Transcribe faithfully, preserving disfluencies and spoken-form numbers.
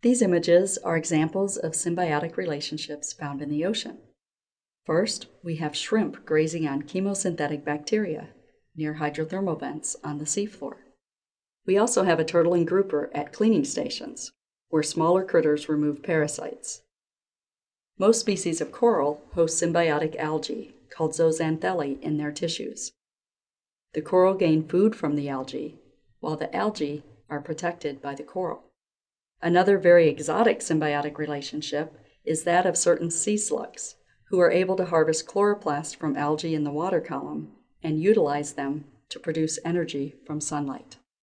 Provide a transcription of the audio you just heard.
These images are examples of symbiotic relationships found in the ocean. First, we have shrimp grazing on chemosynthetic bacteria near hydrothermal vents on the seafloor. We also have a turtle and grouper at cleaning stations, where smaller critters remove parasites. Most species of coral host symbiotic algae, called zooxanthellae, in their tissues. The coral gain food from the algae, while the algae are protected by the coral. Another very exotic symbiotic relationship is that of certain sea slugs, who are able to harvest chloroplast from algae in the water column and utilize them to produce energy from sunlight.